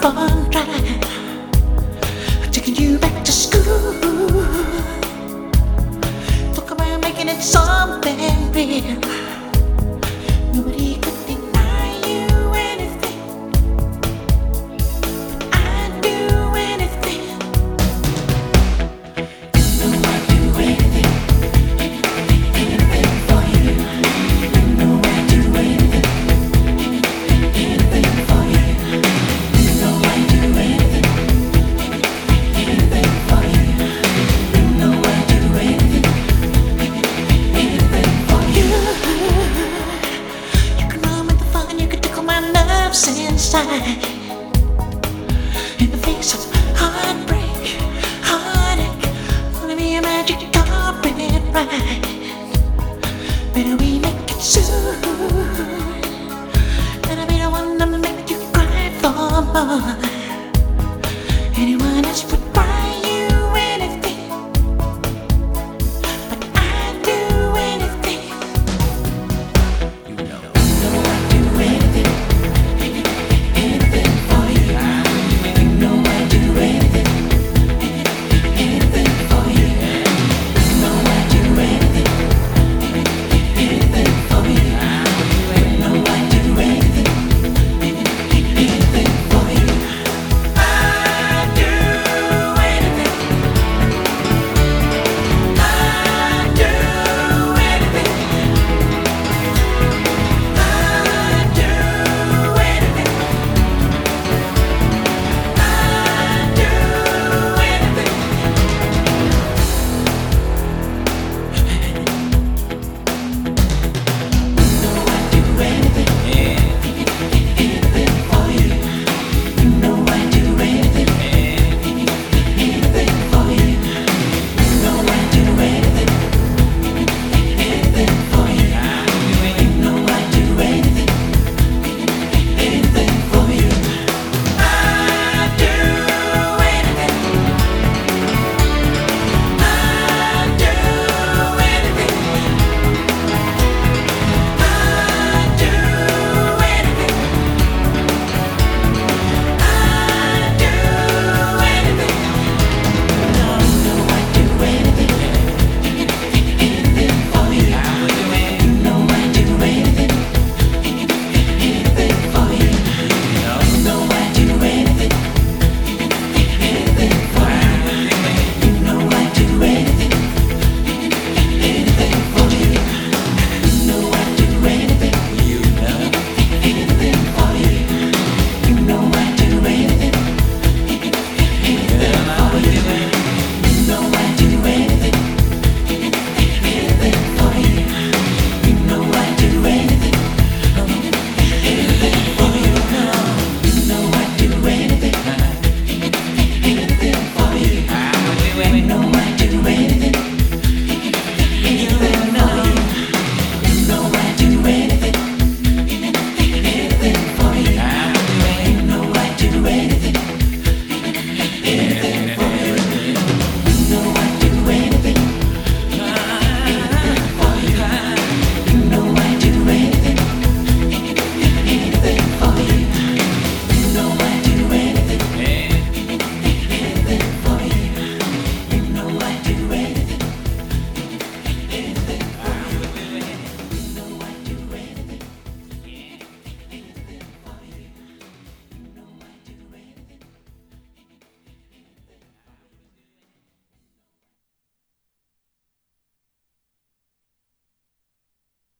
fun drive, taking you back to school. Talk about making it something real. Nobody could deny you anything. I'd do anything. You know I'd do anything, anything for you. You know I'd do anything, anything for you. You know I'd do anything, anything for you. You know I'd do anything, anything for you. You can run with the fun, you can tickle my nerves inside. In the face of heartbreak, heartache, wanna be a magic carpet ride. Better we make it soon. Better be the one to make you cry for more.